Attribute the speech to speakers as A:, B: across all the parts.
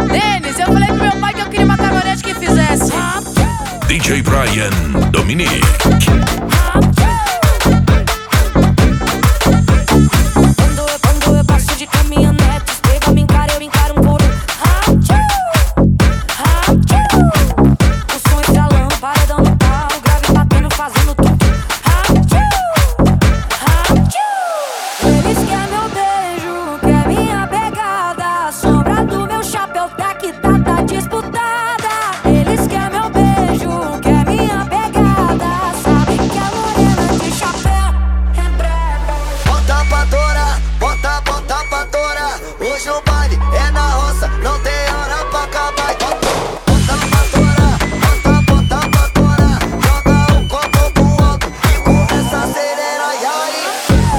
A: Denis, eu falei pro meu pai que eu queria uma caminhonete que fizesse.
B: DJ Brian Dominique.
C: Quando eu passo de caminhonete, os pega me encara, eu encaro um por um. O som estralando, paredão no pau, grave batendo, fazendo tudo. Eles querem meu beijo, quer minha pegada. A sombra do meu chapéu tá que tá disputada. Eles querem meu beijo, quer minha pegada. Sabe que a morena de chapéu é brava.
D: Bota pra torar, bota pra torar. Hoje o baile é na roça, não tem hora pra acabar. Bota pra torar, bota pra torar. Joga o copo pro alto e começa a acelerar. E aí?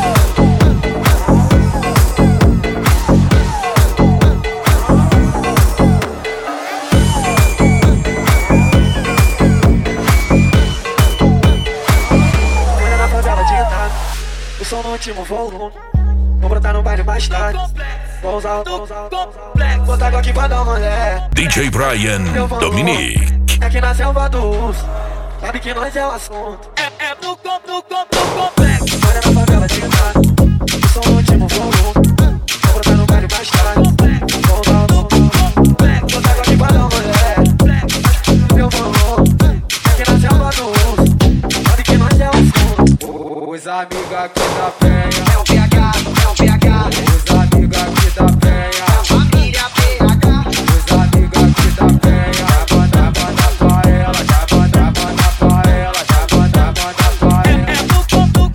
E: Olha na favela de Itália, o som no último volume. Vou brotar no baile mais tarde. Vou usar. Botar água aqui pra dar uma olhada.
B: DJ Brian Dominique.
E: É que na selva do urso, sabe que nós é o assunto. É no complexo. Olha na favela de Itália, o som no último volume. Vou brotar no baile mais tarde. Vou usar. Botar água aqui pra dar uma olhada. Meu volume, é que na selva do urso, sabe que nós é o assunto. Os amigos aqui da penha, é o PH, é o PH. Os amigos aqui da penha, é a família PH. Os amigos aqui da penha, bota pra ela, já bota pra ela, já bota pra ela. É no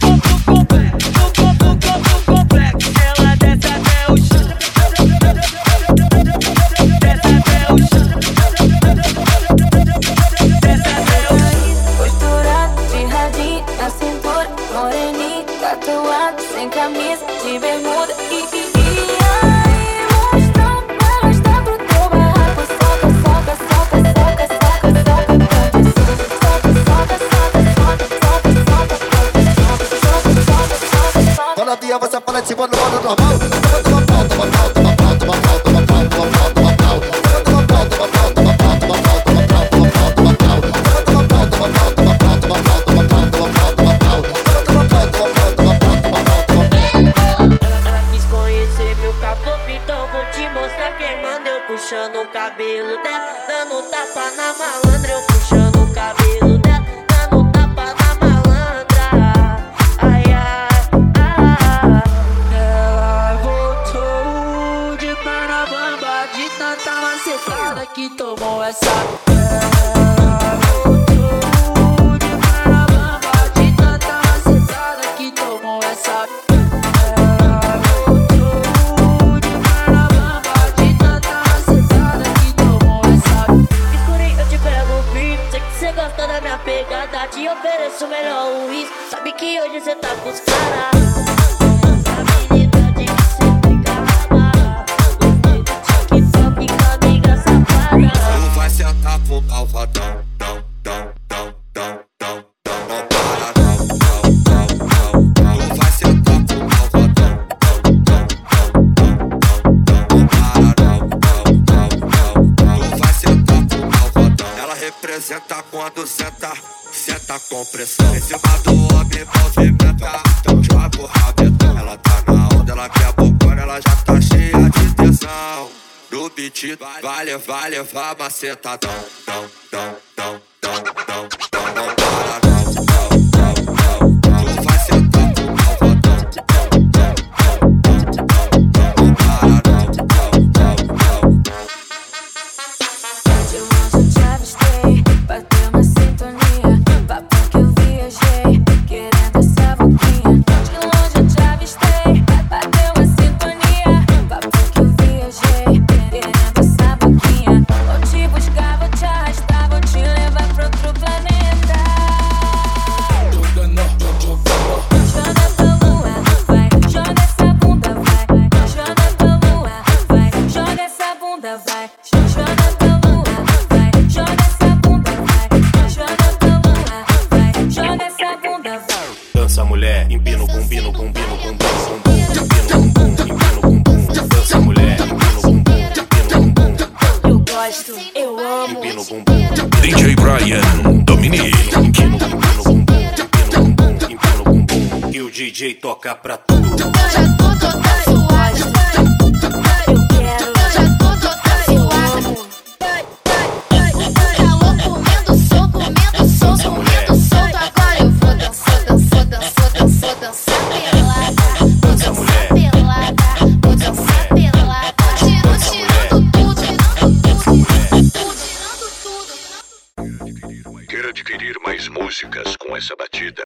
E: complexo, ela desce até o chão. Desce até o chão. Desce até o chão.
C: Posturado de radinho na cintura, moreninho, tatuado, sem camisa, de bermuda e aí, mostra pro teu barraco.
D: Quando a tia você fala de cima do modo normal. Toma pau, toma pau, toma pau, toma pau, toma pau, toma pau, toma pau. Toma pau, toma pau, toma pau, toma pau, toma pau, toma pau, toma pau. Toma pau, toma pau, toma pau, toma pau, toma pau, toma pau, toma pau. Toma pau, toma pau, toma pau, toma pau, toma pau.
F: Ela quis conhecer meu cabelo, então vou te mostrar quem manda. Eu puxando o cabelo dela, dando tapa na malandra. Eu puxando o cabelo dela, dando tapa na malandra. Ai, ai, ai. Ela voltou de perna bamba, de tanta macetada que tomou essa. Ela voltou de perna bamba, de tanta macetada que tomou essa. Pegada, te ofereço o melhor uísque. Sabe que hoje cê tá com os caras. A habilidade que cê pegava. Gostei do TikTok com a amiga safada.
D: Tu vai sentar pro malvadão, não para, não. Tu vai sentar pro malvadão, não para, não. Tu vai sentar pro malvadão. Ela representa quando senta com pressão. Em cima do homem movimenta, então joga o rabetão. Ela tá na onda, ela quer bocona, ela já tá cheia de tesão. No beat vai levar macetadão, não para, não. Tu vai sentar pro malvadão, não para, não.
C: De longe eu te avistei, bateu uma sintonia. Papo que eu viajei, querendo essa boquinha. De longe eu te avistei, bateu uma sintonia. Papo que eu viajei, querendo essa boquinha. Vou te buscar, vou te arrastar, vou te levar
A: gosto, eu amo.
E: Empina o bumbum.
B: DJ Brian Dominique.
E: Empina o bumbum. Empina o bumbum. E o DJ toca pra tu.
C: Eu já tô toda suada.
A: Eu quero,
C: Eu já tô toda suada. Calor comendo solto. Agora eu vou dançar pelada. Vou dançar pelada. Tirando tudo.
B: Quer adquirir mais músicas com essa batida?